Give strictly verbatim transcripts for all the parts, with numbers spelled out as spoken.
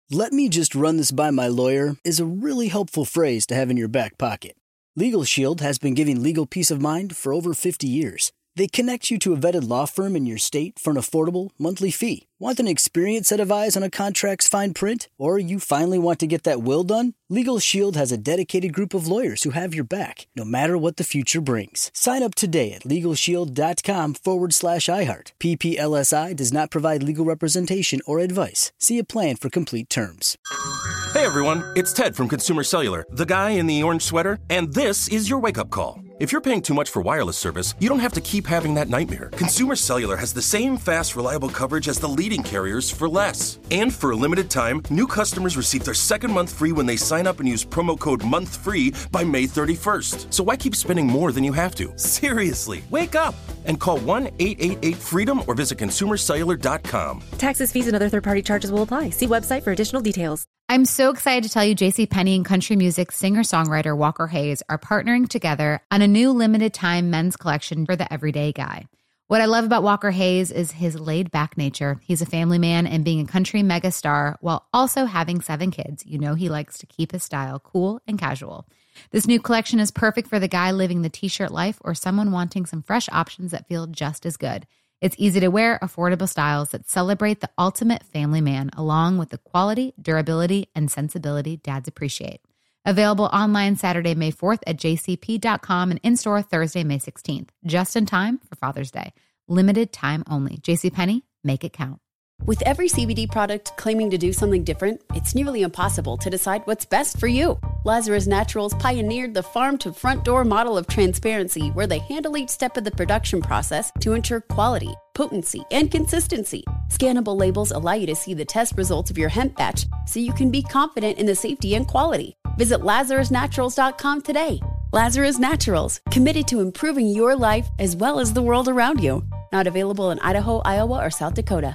"Let me just run this by my lawyer" is a really helpful phrase to have in your back pocket. Legal Shield has been giving legal peace of mind for over fifty years. They connect you to a vetted law firm in your state for an affordable monthly fee. Want an experienced set of eyes on a contract's fine print? Or you finally want to get that will done? Legal Shield has a dedicated group of lawyers who have your back, no matter what the future brings. Sign up today at LegalShield.com forward slash iHeart. P P L S I does not provide legal representation or advice. See a plan for complete terms. Hey everyone, it's Ted from Consumer Cellular, the guy in the orange sweater, and this is your wake-up call. If you're paying too much for wireless service, you don't have to keep having that nightmare. Consumer Cellular has the same fast, reliable coverage as the leading carriers for less. And for a limited time, new customers receive their second month free when they sign up and use promo code MONTHFREE by May thirty-first. So why keep spending more than you have to? Seriously, wake up and call one eight eight eight freedom or visit consumer cellular dot com. Taxes, fees, and other third-party charges will apply. See website for additional details. I'm so excited to tell you JCPenney and country music singer-songwriter Walker Hayes are partnering together on a new limited-time men's collection for the everyday guy. What I love about Walker Hayes is his laid-back nature. He's a family man, and being a country megastar while also having seven kids, you know he likes to keep his style cool and casual. This new collection is perfect for the guy living the t-shirt life or someone wanting some fresh options that feel just as good. It's easy to wear, affordable styles that celebrate the ultimate family man, along with the quality, durability, and sensibility dads appreciate. Available online Saturday, May fourth at j c p dot com and in-store Thursday, May sixteenth. Just in time for Father's Day. Limited time only. JCPenney, make it count. With every C B D product claiming to do something different, it's nearly impossible to decide what's best for you. Lazarus Naturals pioneered the farm-to-front-door model of transparency, where they handle each step of the production process to ensure quality, potency, and consistency. Scannable labels allow you to see the test results of your hemp batch, so you can be confident in the safety and quality. Visit lazarus naturals dot com today. Lazarus Naturals, committed to improving your life as well as the world around you. Not available in Idaho, Iowa, or South Dakota.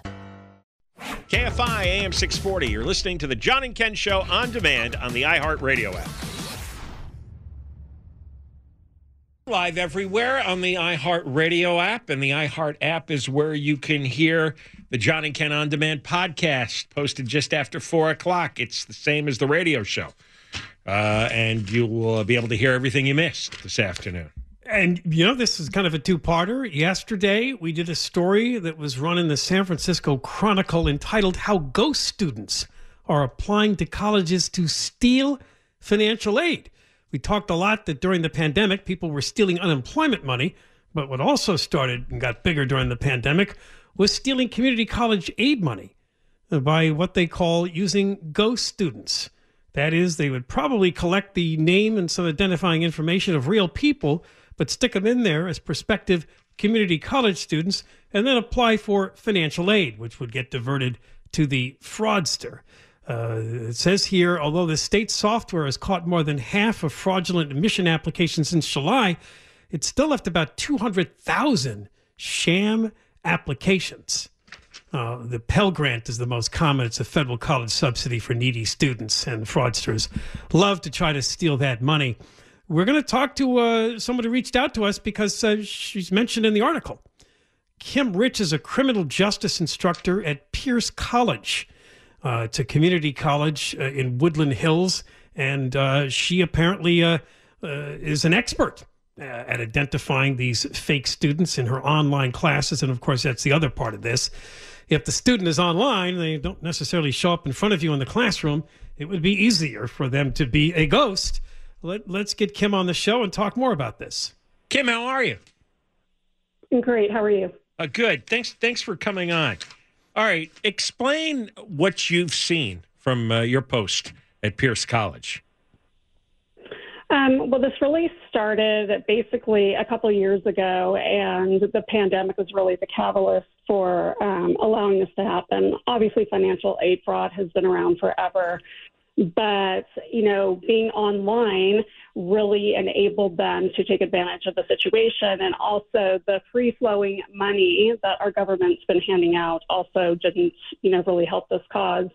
K F I A M six forty. You're listening to the John and Ken Show on demand on the iHeartRadio app. Live everywhere on the iHeartRadio app, and the iHeart app is where you can hear the John and Ken On Demand podcast posted just after four o'clock. It's the same as the radio show, uh, and you will be able to hear everything you missed this afternoon. And, you know, this is kind of a two-parter. Yesterday, we did a story that was run in the San Francisco Chronicle entitled How Ghost Students Are Applying to Colleges to Steal Financial Aid. We talked a lot that during the pandemic, people were stealing unemployment money, but what also started and got bigger during the pandemic was stealing community college aid money by what they call using ghost students. That is, they would probably collect the name and some identifying information of real people, but stick them in there as prospective community college students and then apply for financial aid, which would get diverted to the fraudster. Uh, it says here, although the state software has caught more than half of fraudulent admission applications since July, it still left about two hundred thousand sham applications. Uh, the Pell Grant is the most common. It's a federal college subsidy for needy students, and fraudsters love to try to steal that money. We're going to talk to uh, someone who reached out to us because uh, she's mentioned in the article. Kim Rich is a criminal justice instructor at Pierce College. Uh, it's a community college uh, in Woodland Hills, and uh, she apparently uh, uh, is an expert uh, at identifying these fake students in her online classes. And, of course, that's the other part of this. If the student is online, they don't necessarily show up in front of you in the classroom. It would be easier for them to be a ghost. Let, let's get Kim on the show and talk more about this. Kim, how are you? Great. How are you? Uh, good. Thanks. Thanks for coming on. All right. Explain what you've seen from uh, your post at Pierce College. Um, well, this really started basically a couple of years ago, and the pandemic was really the catalyst for um, allowing this to happen. Obviously, financial aid fraud has been around forever. But, you know, being online really enabled them to take advantage of the situation. And also the free-flowing money that our government's been handing out also didn't, you know, really help this cause.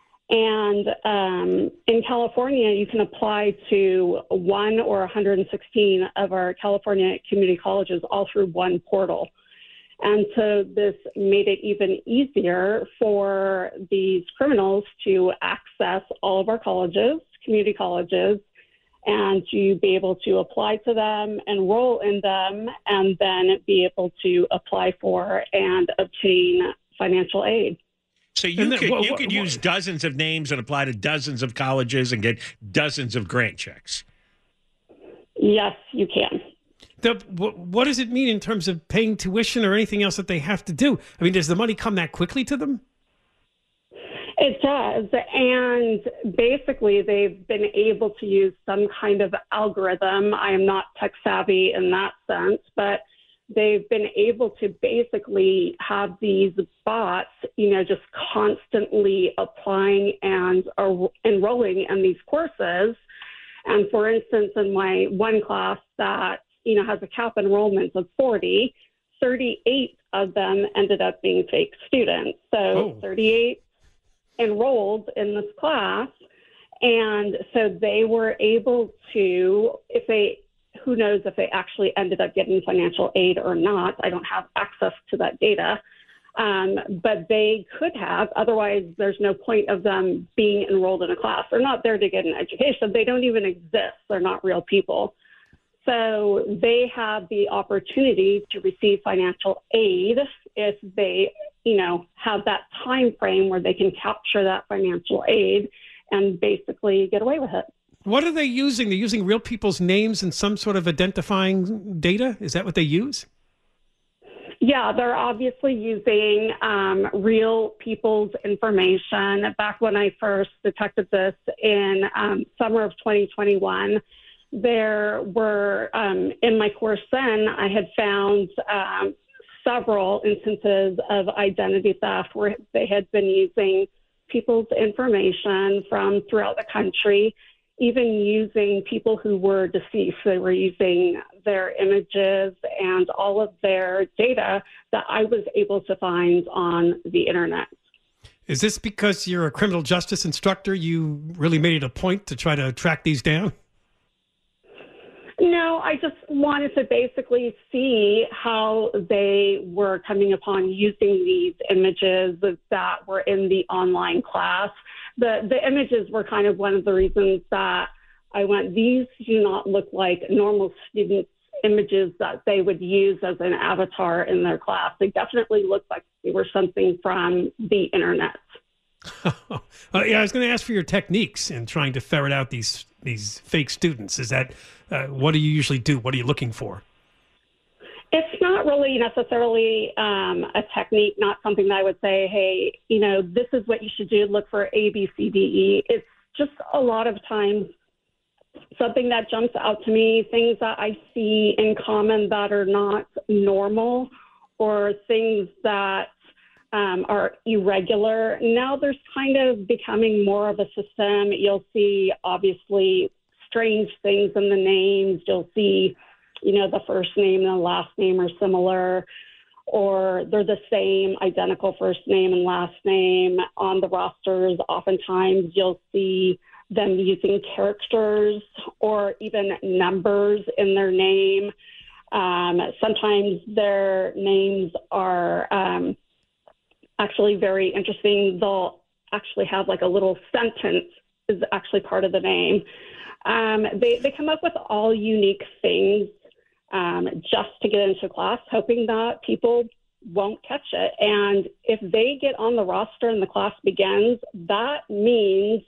And um, in California, you can apply to one or one hundred sixteen of our California community colleges all through one portal. And so this made it even easier for these criminals to access all of our colleges, community colleges, and to be able to apply to them, enroll in them, and then be able to apply for and obtain financial aid. So you then, could what, you what, could what, use dozens of names and apply to dozens of colleges and get dozens of grant checks. Yes, you can. The, what, what does it mean in terms of paying tuition or anything else that they have to do? I mean, does the money come that quickly to them? It does. And basically, they've been able to use some kind of algorithm. I am not tech savvy in that sense, but they've been able to basically have these bots, you know, just constantly applying and uh, enrolling in these courses. And for instance, in my one class that, you know, has a cap enrollment of forty, thirty-eight of them ended up being fake students. So oh. thirty-eight enrolled in this class. And so they were able to, if they, who knows if they actually ended up getting financial aid or not. I don't have access to that data. Um, but they could have, otherwise there's no point of them being enrolled in a class. They're not there to get an education. They don't even exist. They're not real people. So they have the opportunity to receive financial aid if they, you know, have that time frame where they can capture that financial aid and basically get away with it. What are they using? They're using real people's names and some sort of identifying data? Is that what they use? Yeah, they're obviously using um, real people's information. Back when I first detected this in um, summer of twenty twenty-one, there were, um, in my course then, I had found um, several instances of identity theft where they had been using people's information from throughout the country, even using people who were deceased. They were using their images and all of their data that I was able to find on the internet. Is this because you're a criminal justice instructor? You really made it a point to try to track these down? No, I just wanted to basically see how they were coming upon using these images that were in the online class. The the images were kind of one of the reasons that I went, these do not look like normal students' images that they would use as an avatar in their class. They definitely looked like they were something from the internet. uh, yeah, I was going to ask for your techniques in trying to ferret out these these fake students. Is that, uh, what do you usually do? What are you looking for? It's not really necessarily um, a technique, not something that I would say, hey, you know, this is what you should do. Look for A, B, C, D, E. It's just a lot of times something that jumps out to me, things that I see in common that are not normal, or things that um, are irregular. Now there's kind of becoming more of a system. You'll see, obviously, strange things in the names. You'll see, you know, the first name and the last name are similar, or they're the same, identical first name and last name on the rosters. Oftentimes you'll see them using characters or even numbers in their name. Um, sometimes their names are um, actually very interesting. They'll actually have like a little sentence is actually part of the name. Um, they, they come up with all unique things um, just to get into class, hoping that people won't catch it. And if they get on the roster and the class begins, that means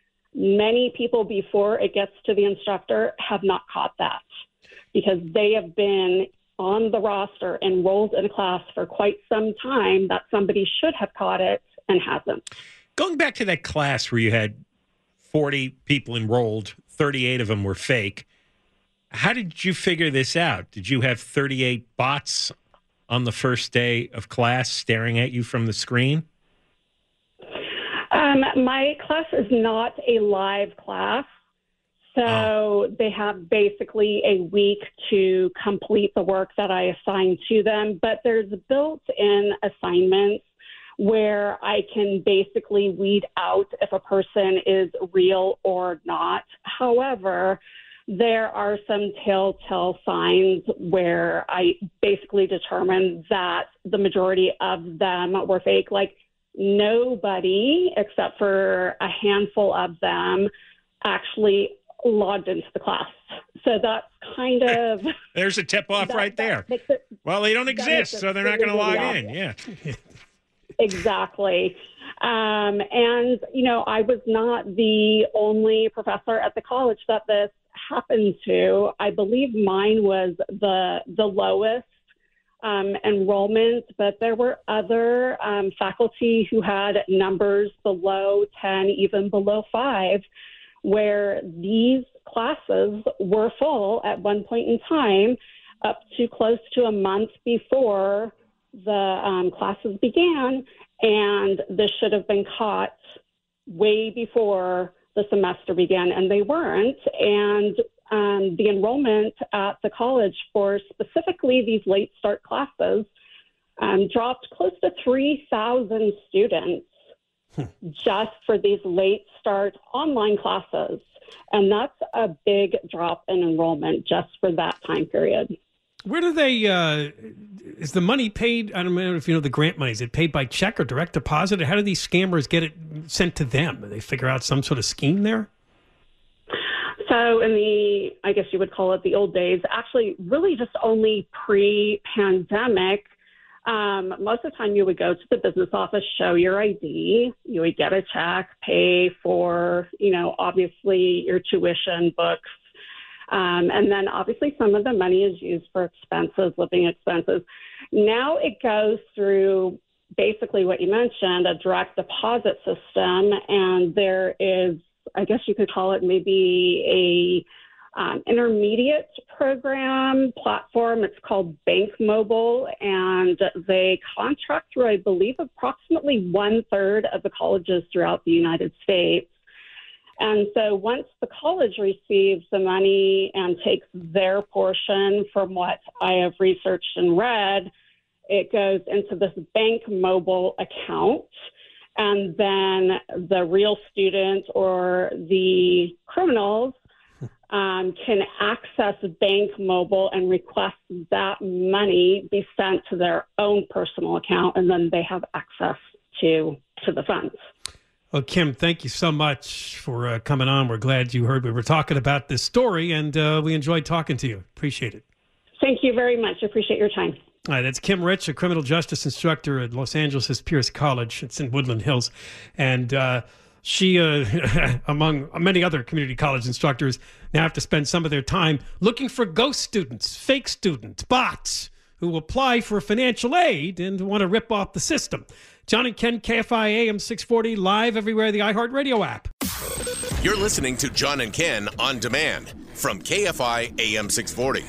many people before it gets to the instructor have not caught that, because they have been on the roster, enrolled in a class for quite some time, that somebody should have caught it and hasn't. Going back to that class where you had forty people enrolled, thirty-eight of them were fake, how did you figure this out? Did you have thirty-eight bots on the first day of class staring at you from the screen? Um, my class is not a live class, so oh. they have basically a week to complete the work that I assign to them, but there's built-in assignments where I can basically weed out if a person is real or not. However, there are some telltale signs where I basically determined that the majority of them were fake. Like, nobody except for a handful of them actually logged into the class. So that's kind of... There's a tip-off that, right there. It, well, they don't exist, so they're not going to log in. Yeah. Exactly. Um, and, you know, I was not the only professor at the college that this happened to. I believe mine was the the lowest um, enrollment, but there were other um, faculty who had numbers below ten, even below five, where these classes were full at one point in time, up to close to a month before the um, classes began, and this should have been caught way before the semester began, and they weren't. And um, the enrollment at the college for specifically these late start classes um, dropped close to three thousand students just for these late start online classes. And that's a big drop in enrollment just for that time period. Where do they, uh, is the money paid? I don't know if you know the grant money. Is it paid by check or direct deposit? Or how do these scammers get it sent to them? Do they figure out some sort of scheme there? So in the, I guess you would call it the old days, actually really just only pre-pandemic, um, most of the time you would go to the business office, show your I D, you would get a check, pay for, you know, obviously your tuition, books, Um, and then obviously some of the money is used for expenses, living expenses. Now it goes through basically what you mentioned, a direct deposit system. And there is, I guess you could call it maybe a um, intermediate program platform. It's called Bank Mobile, and they contract through, I believe, approximately one third of the colleges throughout the United States. And so once the college receives the money and takes their portion from what I have researched and read, it goes into this Bank Mobile account. And then the real student or the criminals um, can access Bank Mobile and request that money be sent to their own personal account, and then they have access to to the funds. Well, Kim, thank you so much for uh, coming on. We're glad you heard we were talking about this story, and uh, we enjoyed talking to you. Appreciate it. Thank you very much. I appreciate your time. All right, that's Kim Rich, a criminal justice instructor at Los Angeles' Pierce College. It's in Woodland Hills. And uh, she, uh, among many other community college instructors, now have to spend some of their time looking for ghost students, fake students, bots, who apply for financial aid and want to rip off the system. John and Ken, K F I A M six forty, live everywhere, the iHeartRadio app. You're listening to John and Ken on demand from K F I A M six forty.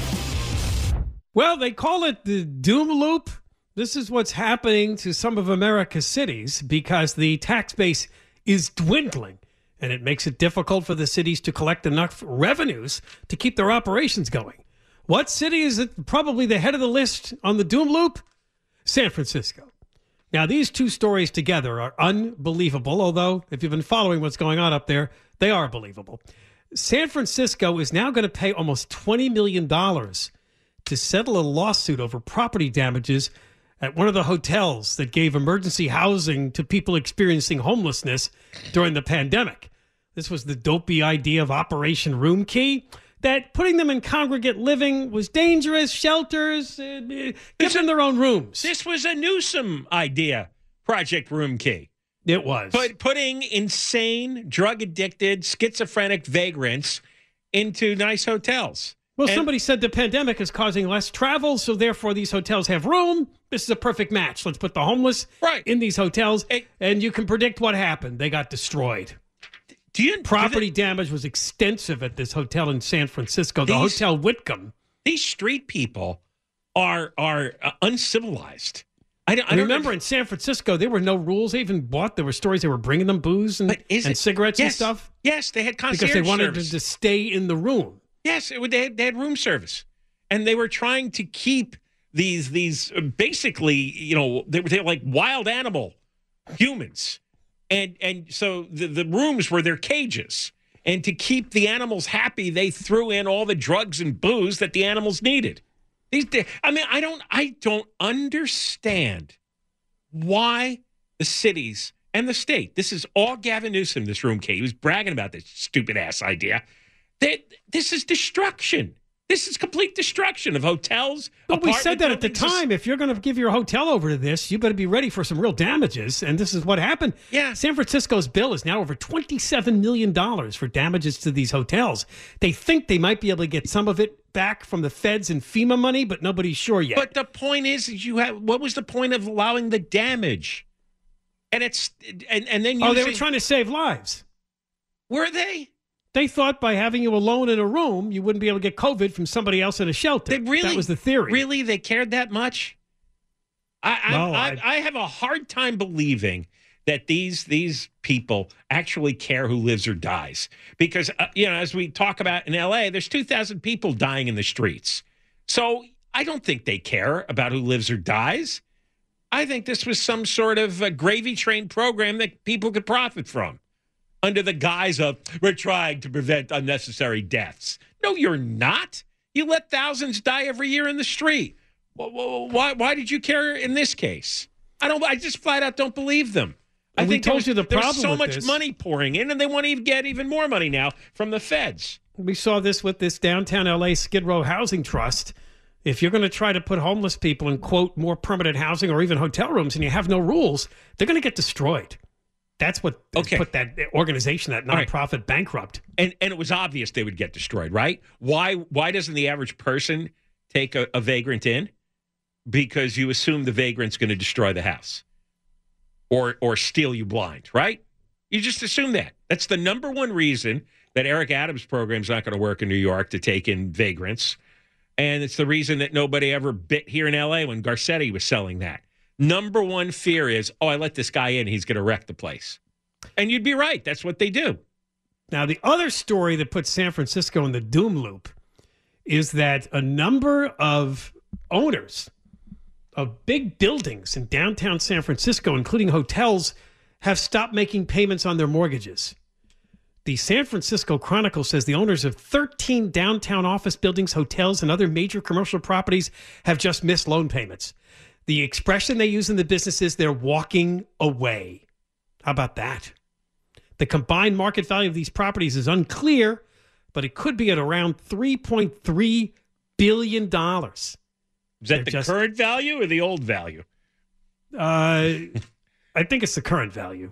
Well, they call it the doom loop. This is what's happening to some of America's cities because the tax base is dwindling, and it makes it difficult for the cities to collect enough revenues to keep their operations going. What city is it probably the head of the list on the doom loop? San Francisco. Now, these two stories together are unbelievable, although if you've been following what's going on up there, they are believable. San Francisco is now going to pay almost twenty million dollars to settle a lawsuit over property damages at one of the hotels that gave emergency housing to people experiencing homelessness during the pandemic. This was the dopey idea of Operation Room Key, that putting them in congregate living was dangerous, shelters, uh, give them their own rooms. This was a Newsom idea, Project Room Key. It was. But putting insane, drug-addicted, schizophrenic vagrants into nice hotels. Well, and somebody said the pandemic is causing less travel, so therefore these hotels have room. This is a perfect match. Let's put the homeless right. in these hotels, it, and you can predict what happened. They got destroyed. Do you, Property do they, damage was extensive at this hotel in San Francisco, the these, Hotel Whitcomb. These street people are are uh, uncivilized. I don't, I I don't remember in San Francisco, there were no rules. They even bought, there were stories they were bringing them booze and, and it, cigarettes yes, and stuff. Yes, they had concierge because they wanted service. to, to stay in the room. Yes, it, they, had, they had room service. And they were trying to keep these, these uh, basically, you know, they were, they were like wild animal humans. And and so the, the rooms were their cages. And to keep the animals happy, they threw in all the drugs and booze that the animals needed. These, I mean, I don't, I don't understand why the cities and the state. This is all Gavin Newsom. This room, Kate. He was bragging about this stupid ass idea. That this is destruction. This is complete destruction of hotels. But we said that at the time. If you're going to give your hotel over to this, you better be ready for some real damages. And this is what happened. Yeah. San Francisco's bill is now over twenty-seven million dollars for damages to these hotels. They think they might be able to get some of it back from the feds and FEMA money, but nobody's sure yet. But the point is, is you have what was the point of allowing the damage? And it's and, and then you oh, they were trying to save lives. Were they? They thought by having you alone in a room, you wouldn't be able to get COVID from somebody else in a shelter. They really, that was the theory. Really? They cared that much? I, I, no, I, I, I have a hard time believing that these these people actually care who lives or dies. Because, uh, you know, as we talk about in L A, there's two thousand people dying in the streets. So I don't think they care about who lives or dies. I think this was some sort of a gravy train program that people could profit from, under the guise of, we're trying to prevent unnecessary deaths. No, you're not. You let thousands die every year in the street. Why, why did you care in this case? I don't. I just flat out don't believe them. And I think we told was, you the problem there's so with much this. money pouring in, and they want to get even more money now from the feds. We saw this with this downtown L A Skid Row Housing Trust. If you're going to try to put homeless people in, quote, more permanent housing or even hotel rooms and you have no rules, they're going to get destroyed. That's what okay. put that organization, that nonprofit, right. bankrupt. And and it was obvious they would get destroyed, right? Why why doesn't the average person take a, a vagrant in? Because you assume the vagrant's going to destroy the house or or steal you blind, right? You just assume that. That's the number one reason that Eric Adams' program is not going to work in New York to take in vagrants. And it's the reason that nobody ever bit here in L A when Garcetti was selling that. Number one fear is, oh, I let this guy in, he's going to wreck the place. And you'd be right. That's what they do. Now, the other story that puts San Francisco in the doom loop is that a number of owners of big buildings in downtown San Francisco, including hotels, have stopped making payments on their mortgages. The San Francisco Chronicle says the owners of thirteen downtown office buildings, hotels, and other major commercial properties have just missed loan payments. The expression they use in the business is they're walking away. How about that? The combined market value of these properties is unclear, but it could be at around three point three billion dollars. Is that they're the just, current value or the old value? Uh, I think it's the current value.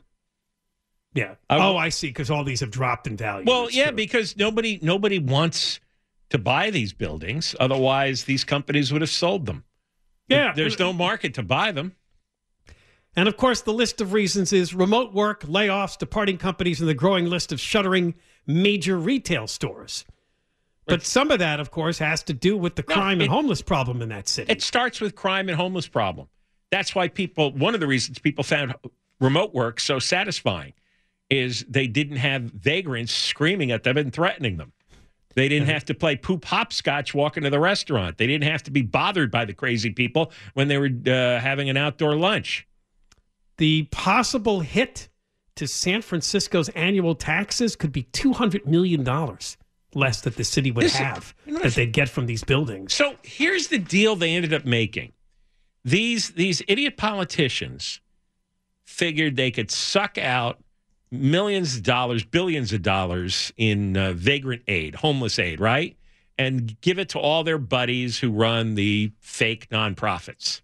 Yeah. I, oh, I see, because all these have dropped in value. Well, That's yeah, true. because nobody nobody wants to buy these buildings. Otherwise, these companies would have sold them. Yeah. There's no market to buy them. And, of course, the list of reasons is remote work, layoffs, departing companies, and the growing list of shuttering major retail stores. But some of that, of course, has to do with the No, crime it- and homeless problem in that city. It starts with crime and homeless problem. That's why people, one of the reasons people found remote work so satisfying is they didn't have vagrants screaming at them and threatening them. They didn't have to play poop hopscotch walking to the restaurant. They didn't have to be bothered by the crazy people when they were uh, having an outdoor lunch. The possible hit to San Francisco's annual taxes could be two hundred million dollars less that the city would This is- have you know, that they'd get from these buildings. So here's the deal they ended up making. These these idiot politicians figured they could suck out millions of dollars, billions of dollars in uh, vagrant aid, homeless aid, right? And give it to all their buddies who run the fake nonprofits.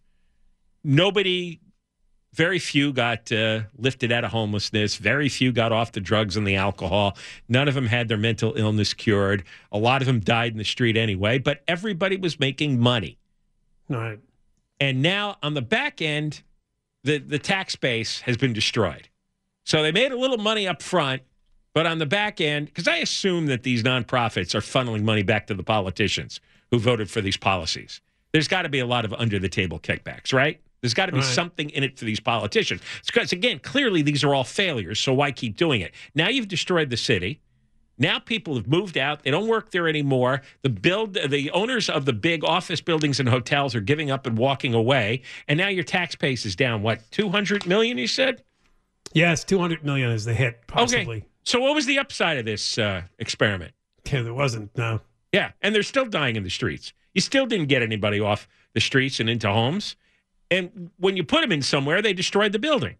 Nobody, very few got uh, lifted out of homelessness. Very few got off the drugs and the alcohol. None of them had their mental illness cured. A lot of them died in the street anyway, but everybody was making money. Right. And now on the back end, the, the tax base has been destroyed. So they made a little money up front, but on the back end, because I assume that these nonprofits are funneling money back to the politicians who voted for these policies. There's got to be a lot of under-the-table kickbacks, right? There's got to be Right. something in it for these politicians. Because, again, clearly these are all failures, so why keep doing it? Now you've destroyed the city. Now people have moved out. They don't work there anymore. The build, the owners of the big office buildings and hotels are giving up and walking away. And now your tax base is down, what, two hundred million dollars, you said? Yes, two hundred million dollars is the hit, possibly. Okay. So what was the upside of this uh, experiment? Yeah, there wasn't, no. Yeah, and they're still dying in the streets. You still didn't get anybody off the streets and into homes. And when you put them in somewhere, they destroyed the building.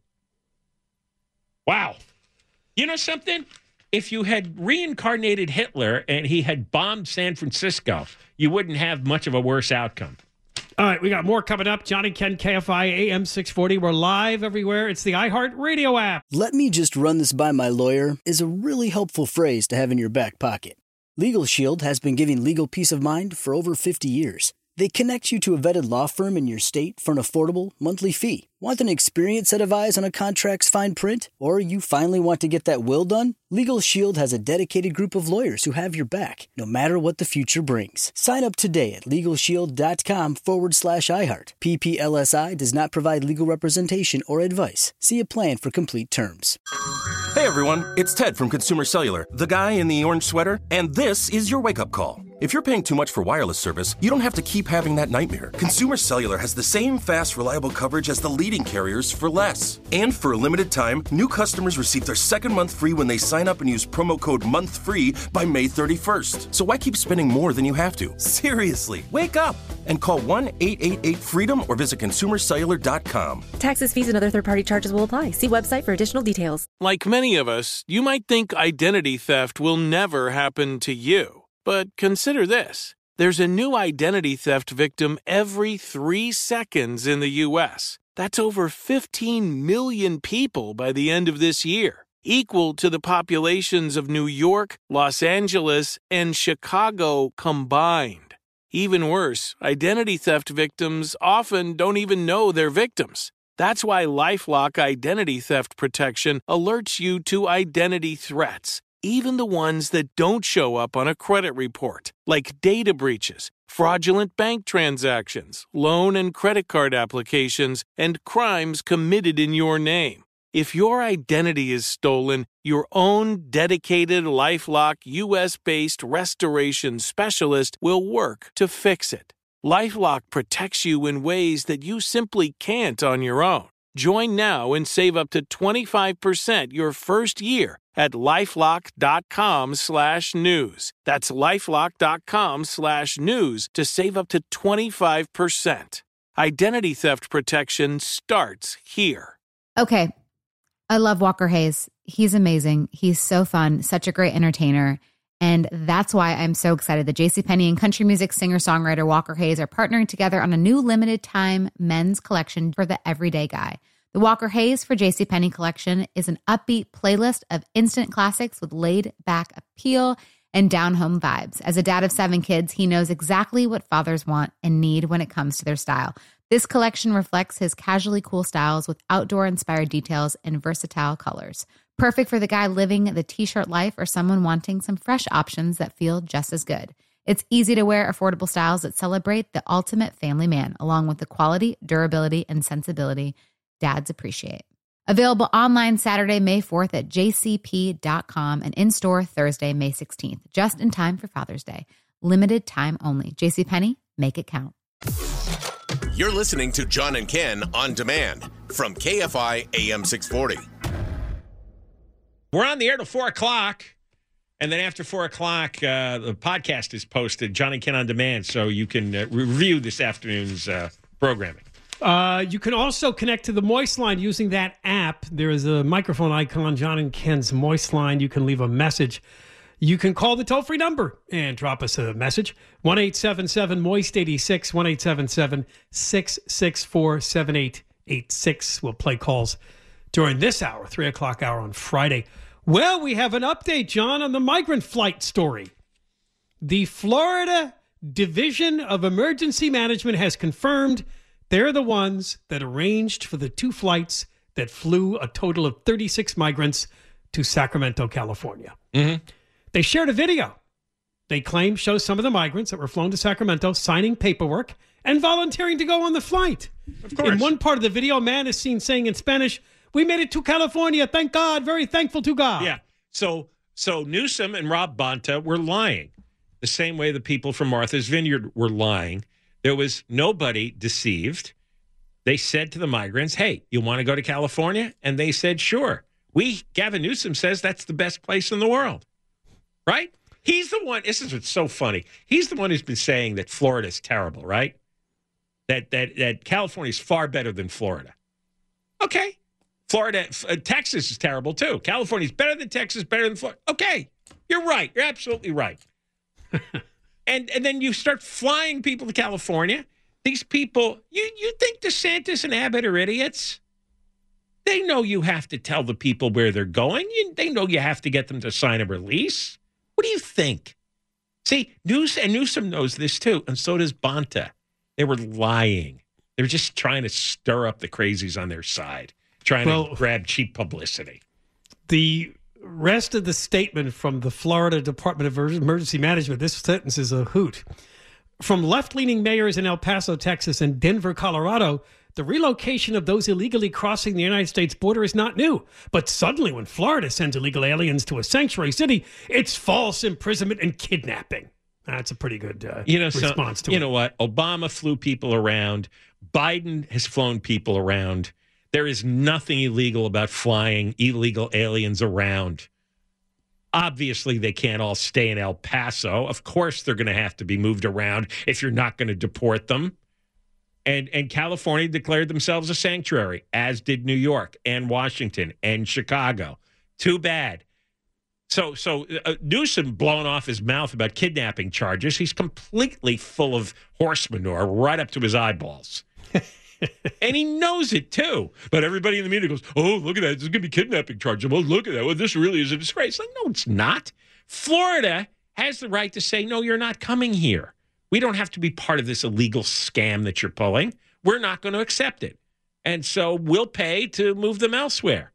Wow. You know something? If you had reincarnated Hitler and he had bombed San Francisco, you wouldn't have much of a worse outcome. All right, we got more coming up. John and Ken, K F I A M six forty. We're live everywhere. It's the iHeartRadio app. "Let me just run this by my lawyer" is a really helpful phrase to have in your back pocket. Legal Shield has been giving legal peace of mind for over fifty years. They connect you to a vetted law firm in your state for an affordable monthly fee. Want an experienced set of eyes on a contract's fine print? Or you finally want to get that will done? Legal Shield has a dedicated group of lawyers who have your back, no matter what the future brings. Sign up today at LegalShield.com forward slash iHeart. P P L S I does not provide legal representation or advice. See a plan for complete terms. Hey everyone, it's Ted from Consumer Cellular, the guy in the orange sweater, and this is your wake-up call. If you're paying too much for wireless service, you don't have to keep having that nightmare. Consumer Cellular has the same fast, reliable coverage as the leading carriers for less. And for a limited time, new customers receive their second month free when they sign up and use promo code MONTHFREE by May thirty-first. So why keep spending more than you have to? Seriously, wake up and call one eight eight eight FREEDOM or visit consumer cellular dot com. Taxes, fees, and other third-party charges will apply. See website for additional details. Like many of us, you might think identity theft will never happen to you. But consider this. There's a new identity theft victim every three seconds in the U S. That's over fifteen million people by the end of this year, equal to the populations of New York, Los Angeles, and Chicago combined. Even worse, identity theft victims often don't even know they're victims. That's why LifeLock Identity Theft Protection alerts you to identity threats, even the ones that don't show up on a credit report, like data breaches, fraudulent bank transactions, loan and credit card applications, and crimes committed in your name. If your identity is stolen, your own dedicated LifeLock U S-based restoration specialist will work to fix it. LifeLock protects you in ways that you simply can't on your own. Join now and save up to twenty-five percent your first year at LifeLock.com slash news. That's LifeLock.com slash news to save up to twenty-five percent. Identity theft protection starts here. Okay. I love Walker Hayes. He's amazing. He's so fun, such a great entertainer. And that's why I'm so excited that JCPenney and country music singer-songwriter Walker Hayes are partnering together on a new limited-time men's collection for the everyday guy. The Walker Hayes for JCPenney collection is an upbeat playlist of instant classics with laid-back appeal and down-home vibes. As a dad of seven kids, he knows exactly what fathers want and need when it comes to their style. This collection reflects his casually cool styles with outdoor-inspired details and versatile colors. Perfect for the guy living the t-shirt life or someone wanting some fresh options that feel just as good. It's easy to wear, affordable styles that celebrate the ultimate family man, along with the quality, durability, and sensibility dads appreciate. Available online Saturday, May fourth at j c p dot com and in-store Thursday, May sixteenth, just in time for Father's Day. Limited time only. JCPenney, make it count. You're listening to John and Ken on demand from K F I A M six forty. We're on the air till four o'clock, and then after four o'clock, uh, the podcast is posted, John and Ken on Demand, so you can uh, review this afternoon's uh, programming. Uh, you can also connect to the Moist Line using that app. There is a microphone icon, John and Ken's Moist Line. You can leave a message. You can call the toll-free number and drop us a message. one eight seven seven moist eighty-six, one eight seven seven, six six four, seven eight eight six. We'll play calls during this hour, three o'clock hour on Friday. Well, we have an update, John, on the migrant flight story. The Florida Division of Emergency Management has confirmed they're the ones that arranged for the two flights that flew a total of thirty-six migrants to Sacramento, California. Mm-hmm. They shared a video they claim shows some of the migrants that were flown to Sacramento signing paperwork and volunteering to go on the flight. Of course. In one part of the video, a man is seen saying in Spanish, "We made it to California. Thank God. Very thankful to God." Yeah. So so Newsom and Rob Bonta were lying the same way the people from Martha's Vineyard were lying. There was nobody deceived. They said to the migrants, "Hey, you want to go to California?" And they said, "Sure. We, Gavin Newsom says that's the best place in the world, right? He's the one, this is what's so funny. He's the one who's been saying that Florida is terrible, right? That, that, that California is far better than Florida. Okay. Florida, uh, Texas is terrible too. California is better than Texas, better than Florida. Okay. You're right. You're absolutely right. and and then you start flying people to California. These people, you, you think DeSantis and Abbott are idiots? They know you have to tell the people where they're going. You, they know you have to get them to sign a release. What do you think? See, News and Newsom knows this too, and so does Bonta. They were lying. They were just trying to stir up the crazies on their side, trying well, to grab cheap publicity. The rest of the statement from the Florida Department of Emergency Management, this sentence is a hoot. From left-leaning mayors in El Paso, Texas, and Denver, Colorado, the relocation of those illegally crossing the United States border is not new. But suddenly, when Florida sends illegal aliens to a sanctuary city, it's false imprisonment and kidnapping. That's a pretty good uh, you know, response so, to you it. You know what? Obama flew people around. Biden has flown people around. There is nothing illegal about flying illegal aliens around. Obviously, they can't all stay in El Paso. Of course, they're going to have to be moved around if you're not going to deport them. And and California declared themselves a sanctuary, as did New York and Washington and Chicago. Too bad. So so uh, Newsom blowing off his mouth about kidnapping charges. He's completely full of horse manure right up to his eyeballs. And he knows it, too. But everybody in the media goes, oh, look at that. There's going to be kidnapping charges. Well, look at that. Well, this really is a disgrace. Like, no, it's not. Florida has the right to say, no, you're not coming here. We don't have to be part of this illegal scam that you're pulling. We're not going to accept it. And so we'll pay to move them elsewhere.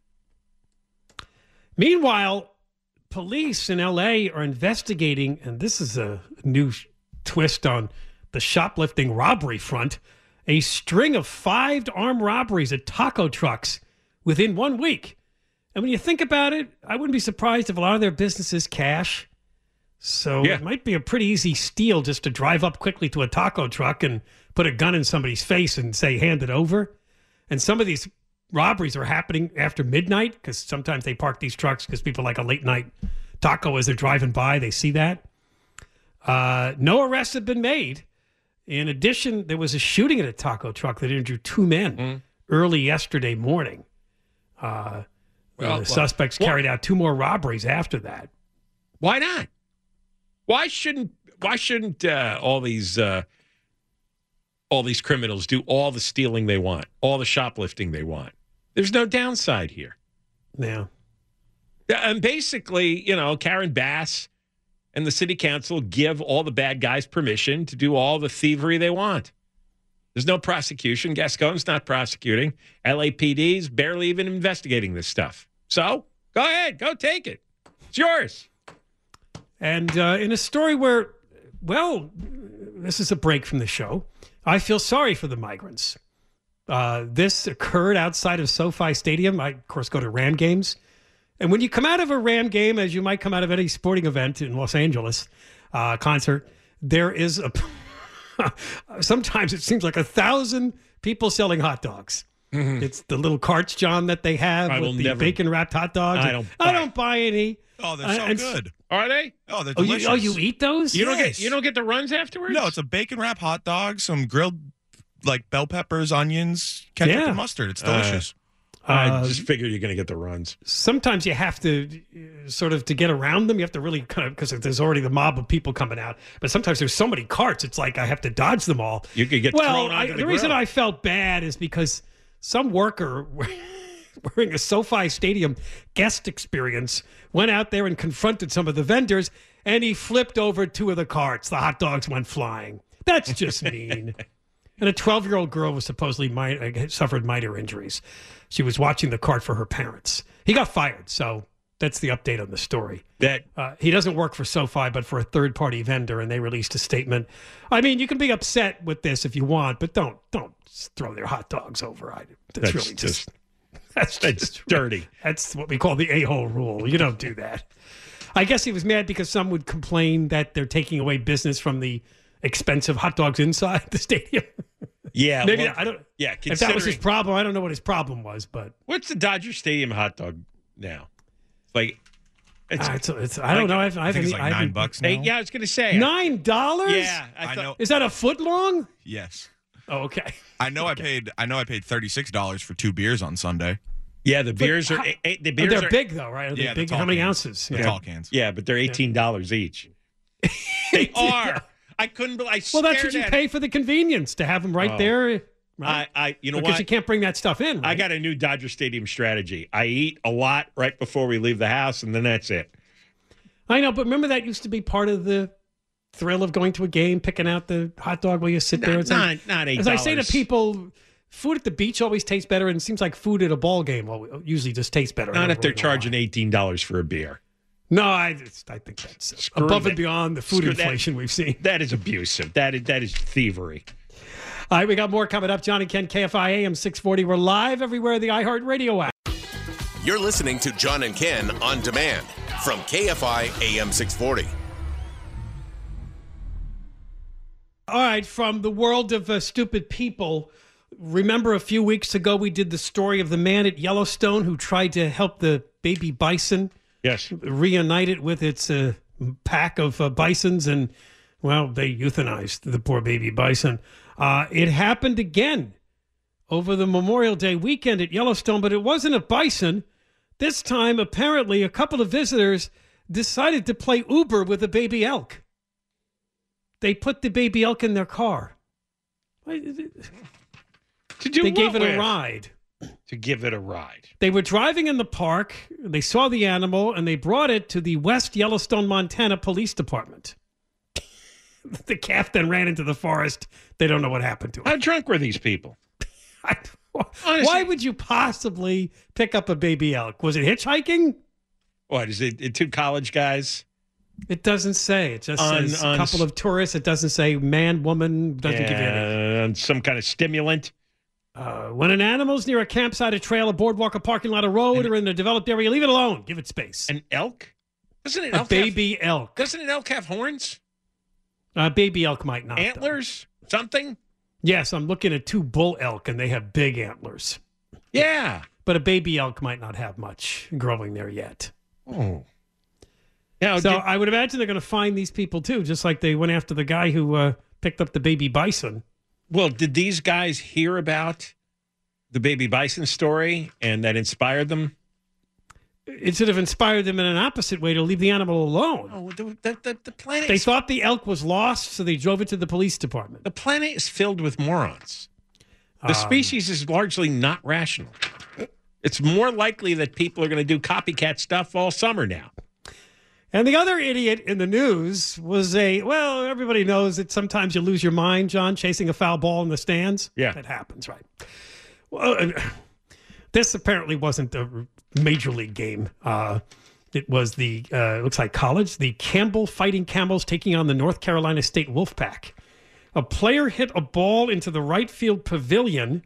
Meanwhile, police in L A are investigating, and this is a new twist on the shoplifting robbery front, a string of five armed robberies at taco trucks within one week. And when you think about it, I wouldn't be surprised if a lot of their business is cash. So yeah. It might be a pretty easy steal just to drive up quickly to a taco truck and put a gun in somebody's face and say, hand it over. And some of these robberies are happening after midnight because sometimes they park these trucks because people like a late night taco as they're driving by. They see that. Uh, no arrests have been made. In addition, there was a shooting at a taco truck that injured two men mm. early yesterday morning. Uh, well, the well, suspects well, carried out two more robberies after that. Why not? Why shouldn't Why shouldn't uh, all these uh, all these criminals do all the stealing they want, all the shoplifting they want? There's no downside here. Yeah. And basically, you know, Karen Bass and the city council give all the bad guys permission to do all the thievery they want. There's no prosecution. Gascon's not prosecuting. L A P D's barely even investigating this stuff. So go ahead. Go take it. It's yours. And uh, in a story where, well, this is a break from the show, I feel sorry for the migrants. Uh, this occurred outside of SoFi Stadium. I, of course, go to Ram games. And when you come out of a Ram game, as you might come out of any sporting event in Los Angeles, uh, concert, there is a... sometimes it seems like a thousand people selling hot dogs. Mm-hmm. It's the little carts, John, that they have I with the never... bacon-wrapped hot dogs. I don't buy, I don't buy any. Oh, they're so uh, good. Are they? Oh, they're oh delicious. You, oh, you eat those? You yes. don't get you don't get the runs afterwards? No, it's a bacon-wrapped hot dog, some grilled like bell peppers, onions, ketchup, yeah. and mustard. It's delicious. Uh, I just figured you're going to get the runs. Sometimes you have to uh, sort of, to get around them, you have to really kind of, because there's already the mob of people coming out. But sometimes there's so many carts, it's like I have to dodge them all. You could get well, thrown onto I, the the grill. reason I felt bad is because some worker wearing a SoFi Stadium guest experience went out there and confronted some of the vendors, and he flipped over two of the carts. The hot dogs went flying. That's just mean. And a twelve-year-old girl was supposedly mi- suffered minor injuries. She was watching the cart for her parents. He got fired, so that's the update on the story. That uh, he doesn't work for SoFi, but for a third-party vendor, and they released a statement. I mean, you can be upset with this if you want, but don't don't throw their hot dogs over. I, that's, that's really just, just that's that's just, dirty. That's what we call the a-hole rule. You don't do that. I guess he was mad because some would complain that they're taking away business from the expensive hot dogs inside the stadium. Yeah, maybe well, I don't. Yeah, if that was his problem, I don't know what his problem was. But what's the Dodger Stadium hot dog now? It's like it's, uh, it's, it's I don't know. I've, I I've think it's like I've, nine bucks now. Hey, yeah, I was gonna say nine dollars. Yeah, I, I thought, know. Is that a foot long? Yes. Oh, okay. I know. Okay. I paid. I know. I paid thirty six dollars for two beers on Sunday. Yeah, the beers But are how- eight, the beers They're are, big though, right? Are they Yeah, the big? tall How many cans. ounces? The Yeah. tall cans. Yeah, but they're eighteen dollars each. They are. I couldn't believe. I Well, that's what stared you at pay it. for the convenience to have them right Oh. there. I, Right? I, you know because what? you can't bring that stuff in. Right? I got a new Dodger Stadium strategy. I eat a lot right before we leave the house, and then that's it. I know, but remember that used to be part of the thrill of going to a game, picking out the hot dog while you sit there. Not, and say, not, not eight as I say to people, food at the beach always tastes better, and it seems like food at a ball game al- usually just tastes better. I Not don't if they're really know charging why. eighteen dollars for a beer. No, I, it's- I think that's Screw above that. and beyond the food Screw that. inflation we've seen. That is abusive. That is that is thievery. All right, we got more coming up. John and Ken, K F I A M six forty. We're live everywhere, the iHeartRadio app. You're listening to John and Ken on demand from K F I A M six forty. All right, from the world of uh, stupid people, remember a few weeks ago we did the story of the man at Yellowstone who tried to help the baby bison Yes. reunite it with its uh, pack of uh, bisons, and, well, they euthanized the poor baby bison. Uh, it happened again over the Memorial Day weekend at Yellowstone, but it wasn't a bison. This time, apparently, a couple of visitors decided to play Uber with a baby elk. They put the baby elk in their car. To do They what gave it with? a ride. To give it a ride. They were driving in the park. They saw the animal, and they brought it to the West Yellowstone, Montana Police Department. The calf then ran into the forest. They don't know what happened to it. How drunk were these people? I, Honestly, why would you possibly pick up a baby elk? Was it hitchhiking? What is it? it two college guys? It doesn't say. It just On- says on a couple s- of tourists. It doesn't say man, woman. Doesn't give you any. And some kind of stimulant. Uh, when an animal's near a campsite, a trail, a boardwalk, a parking lot, a road, An- or in a developed area, leave it alone. Give it space. An elk? Doesn't an A elk baby have, elk. Doesn't an elk have horns? A baby elk might not. though. Antlers? Something? Yes, I'm looking at two bull elk, and they have big antlers. Yeah. But a baby elk might not have much growing there yet. Oh. Now, So did- I would imagine they're going to find these people too, just like they went after the guy who uh, picked up the baby bison. well, did these guys hear about the baby bison story and that inspired them? It should have inspired them in an opposite way to leave the animal alone. Oh, the, the, the, the planet. They is- thought the elk was lost, so they drove it to the police department. The planet is filled with morons. The Um, species is largely not rational. It's more likely that people are going to do copycat stuff all summer now. And the other idiot in the news was a, well, everybody knows that sometimes you lose your mind, John, chasing a foul ball in the stands. Yeah. That happens, right? Well, uh, this apparently wasn't a major league game. Uh, it was the, uh, it looks like college, the Campbell Fighting Camels taking on the North Carolina State Wolfpack. A player hit a ball into the right field pavilion.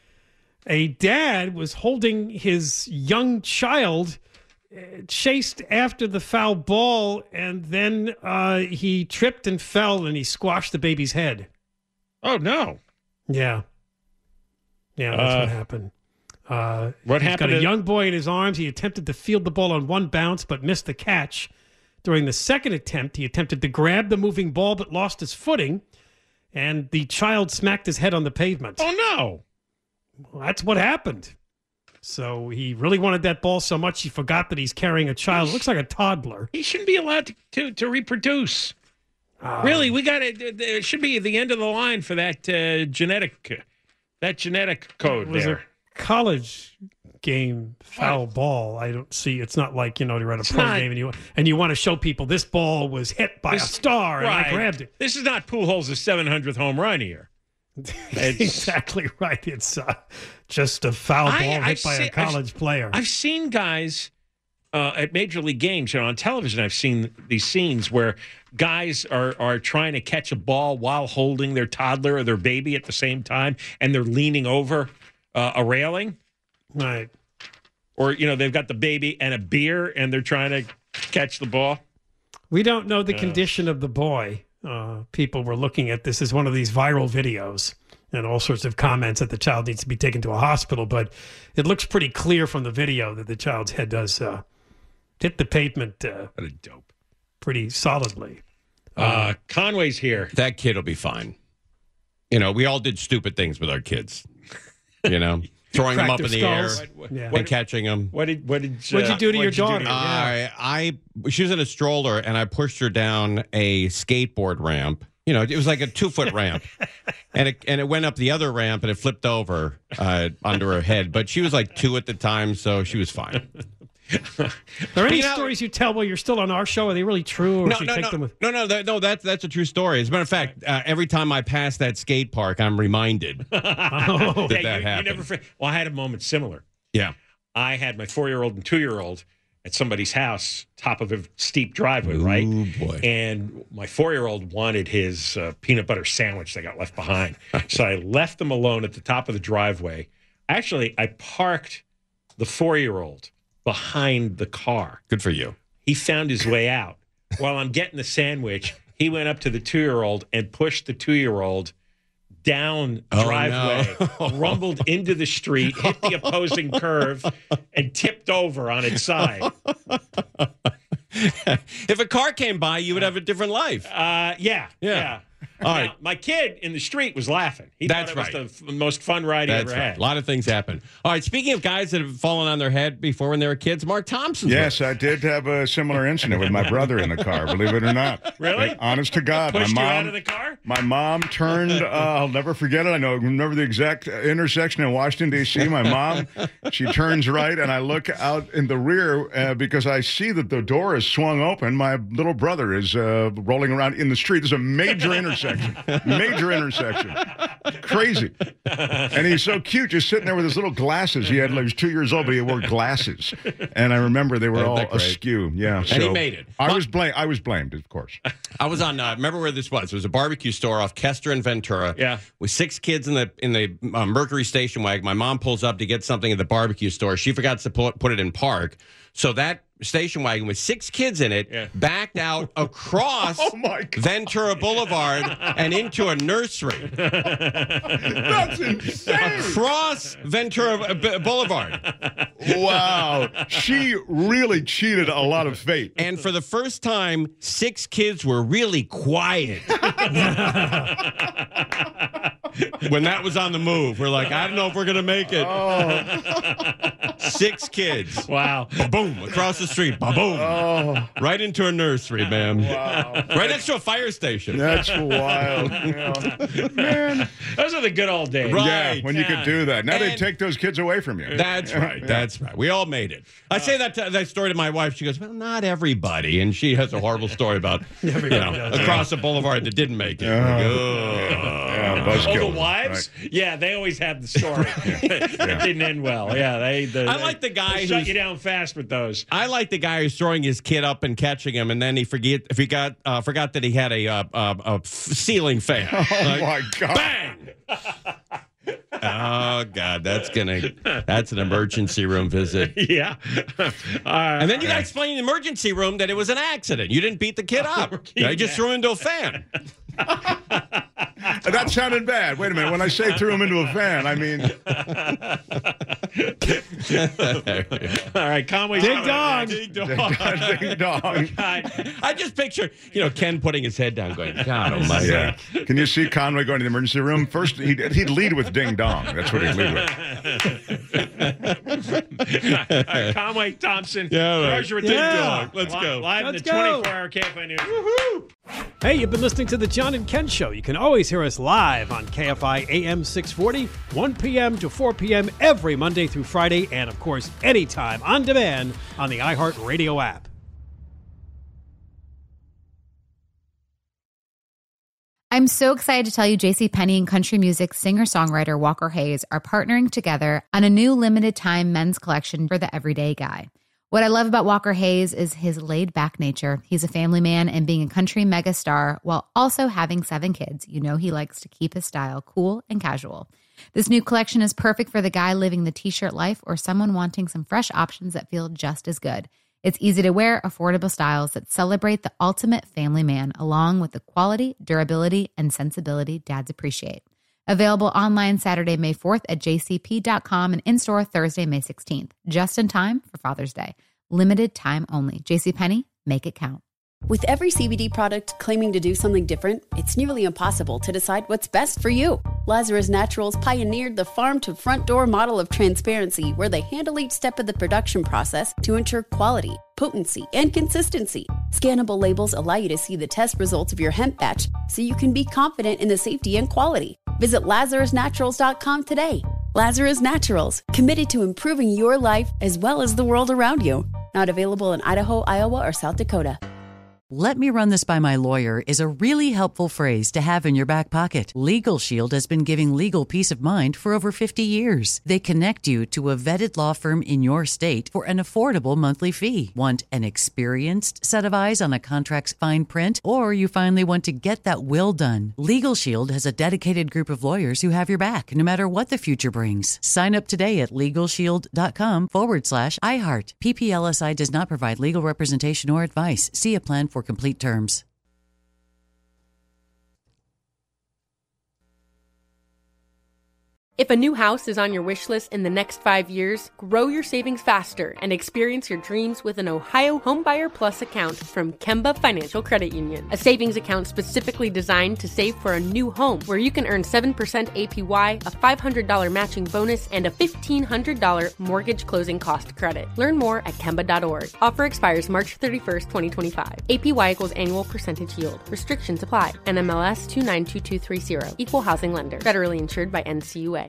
A dad was holding his young child, uh, chased after the foul ball, and then uh, he tripped and fell, and he squashed the baby's head. Oh, no. Yeah. Yeah, that's Uh, what happened. Uh, what he's happened got a to- young boy in his arms. He attempted to field the ball on one bounce, but missed the catch. During the second attempt, he attempted to grab the moving ball, but lost his footing, and the child smacked his head on the pavement. Oh, no. Well, that's what happened. So he really wanted that ball so much he forgot that he's carrying a child. Looks like a toddler. He shouldn't be allowed to, to, to reproduce. Um, really, we got it. It should be the end of the line for that uh, genetic, that genetic code It was there. a college game foul ball. I don't see. It's not like, you know, you're at a It's pro not- game and you and you want to show people this ball was hit by This- a star and right. I grabbed it. This is not Pujols' seven hundredth home run here. It's- Exactly right. It's uh, just a foul ball I- hit I've by seen- a college I've, player. I've seen guys uh, at major league games, you know, on television. I've seen these scenes where guys are are trying to catch a ball while holding their toddler or their baby at the same time, and they're leaning over uh, a railing, right. or you know, they've got the baby and a beer, and they're trying to catch the ball. We don't know the condition of the boy. Uh, people were looking at this as one of these viral videos. and all sorts of comments that the child needs to be taken to a hospital. But it looks pretty clear from the video that the child's head does uh, hit the pavement uh, what a dope. pretty solidly. Uh, Conway's here. That kid will be fine. You know, we all did stupid things with our kids. You know, throwing them up in the skulls. air What, yeah. and catching them. What did what did uh, What'd you do to your what'd you do daughter? to your- I, I, she was in a stroller, and I pushed her down a skateboard ramp. You know, it was like a two foot ramp, and it and it went up the other ramp, and it flipped over uh, under her head. But she was like two at the time, so she was fine. Are there any You know- stories you tell while you're still on our show? Are they really true? Or No, should you no, take no, them with... no, no, that, no. That's that's a true story. As a matter of fact, uh, every time I pass that skate park, I'm reminded Oh. that Yeah, that you, you happened. never. for- Well, I had a moment similar. Yeah. I had my four-year-old and two-year-old at somebody's house, top of a steep driveway, right? Ooh, boy. And my four-year-old wanted his uh, peanut butter sandwich that got left behind. So I left them alone at the top of the driveway. Actually, I parked the four-year-old behind the car. Good for you. He found his way out. While I'm getting the sandwich, he went up to the two-year-old and pushed the two-year-old down the Oh, driveway, no. rumbled into the street, hit the opposing curve, and tipped over on its side. If a car came by, you would have a different life. Uh, yeah, Yeah. yeah. All Now, right. my kid in the street was laughing. He That's thought it right. was the f- most fun ride he That's ever right. had. A lot of things happen. All right. Speaking of guys that have fallen on their head before when they were kids, Mark Thompson. Yes, I did have a similar incident with my brother in the car, believe it or not. Really? Like, honest to God. Pushed my you mom, out of the car? My mom turned, uh, I'll never forget it. I know, remember the exact intersection in Washington, D C My mom, she turns right, and I look out in the rear uh, because I see that the door is swung open. My little brother is uh, rolling around in the street. There's a major intersection. Major intersection. Crazy. And he's so cute, just sitting there with his little glasses. He had, he was two years old, but he wore glasses. And I remember they were Isn't all that great? askew. Yeah. And so he made it. I But- was blamed. I was blamed, of course. I was on. Uh, remember where this was? It was a barbecue store off Kester and Ventura. Yeah. With six kids in the in the uh, Mercury station wagon. My mom pulls up to get something at the barbecue store. She forgot to put, put it in park. So that station wagon with six kids in it Yeah. backed out across Oh, my God. Ventura Boulevard and into a nursery. That's insane. Across Ventura uh, B- Boulevard. Wow. She really cheated a lot of fate. And for the first time, six kids were really quiet. When that was on the move, we're like, I don't know if we're going to make it. Six kids. Wow. Boom. Across the street. Boom. Oh, Right into a nursery, man. wow. Right next to a fire station. That's wild. Yeah. Man. Those are the good old days. Right. Yeah, when you Yeah. could do that. Now they And- take those kids away from you. That's right. That's right. We all made it. I say that that story to my wife. She goes, "Well, not everybody," and she has a horrible story about you know across the boulevard that didn't make it. Yeah. Like, Yeah, ugh. buzzkill. Oh, the wives? Yeah, they always have the story. It didn't end well. Yeah, they. The, I like the guy they shut who's- you down fast with those. I like the guy who's throwing his kid up and catching him, and then he forget if he got uh, forgot that he had a uh, uh, a f- ceiling fan. Oh, Like, my God. Bang! Oh God, that's gonna that's an emergency room visit. Yeah. Uh, And then you got to explain in the emergency room that it was an accident. You didn't beat the kid up. You just threw him into a fan. That sounded bad. Wait a minute. When I say threw him into a fan, I mean, all right, Conway. Ding dong. Ding dong. ding dong. I just picture, you know, Ken putting his head down going, God almighty. Yeah. Can you see Conway going to the emergency room? First, he'd, he'd lead with ding dong. That's what he'd lead with. All right, Conway Thompson. Yeah, right. Treasurer Yeah. Ding Dong. Let's Li- go. Live Let's in the go. twenty-four hour K F I News. Woohoo! Hey, you've been listening to the John and Ken Show. You can always hear us live on K F I A M six forty, one p.m. to four p.m. every Monday through Friday, and of course, anytime on demand on the iHeartRadio app. I'm so excited to tell you JCPenney and country music singer-songwriter Walker Hayes are partnering together on a new limited-time men's collection for the everyday guy. What I love about Walker Hayes is his laid-back nature. He's a family man, and being a country megastar while also having seven kids, you know he likes to keep his style cool and casual. This new collection is perfect for the guy living the t-shirt life or someone wanting some fresh options that feel just as good. It's easy to wear, affordable styles that celebrate the ultimate family man, along with the quality, durability, and sensibility dads appreciate. Available online Saturday, May fourth at j c p dot com and in-store Thursday, May sixteenth. Just in time for Father's Day. Limited time only. JCPenney, make it count. With every C B D product claiming to do something different, it's nearly impossible to decide what's best for you. Lazarus Naturals pioneered the farm-to-front-door model of transparency where they handle each step of the production process to ensure quality, potency, and consistency. Scannable labels allow you to see the test results of your hemp batch so you can be confident in the safety and quality. Visit lazarus naturals dot com today. Lazarus Naturals, committed to improving your life as well as the world around you. Not available in Idaho, Iowa, or South Dakota. Let me run this by my lawyer is a really helpful phrase to have in your back pocket. Legal Shield has been giving legal peace of mind for over fifty years. They connect you to a vetted law firm in your state for an affordable monthly fee. Want an experienced set of eyes on a contract's fine print? Or you finally want to get that will done? Legal Shield has a dedicated group of lawyers who have your back no matter what the future brings. Sign up today at LegalShield.com forward slash iHeart. P P L S I does not provide legal representation or advice. See a plan for complete terms. If a new house is on your wish list in the next five years, grow your savings faster and experience your dreams with an Ohio Homebuyer Plus account from Kemba Financial Credit Union. A savings account specifically designed to save for a new home where you can earn seven percent A P Y, a five hundred dollars matching bonus, and a fifteen hundred dollars mortgage closing cost credit. Learn more at Kemba dot org. Offer expires March thirty-first, twenty twenty-five. A P Y equals annual percentage yield. Restrictions apply. N M L S two nine two two three zero. Equal housing lender. Federally insured by N C U A.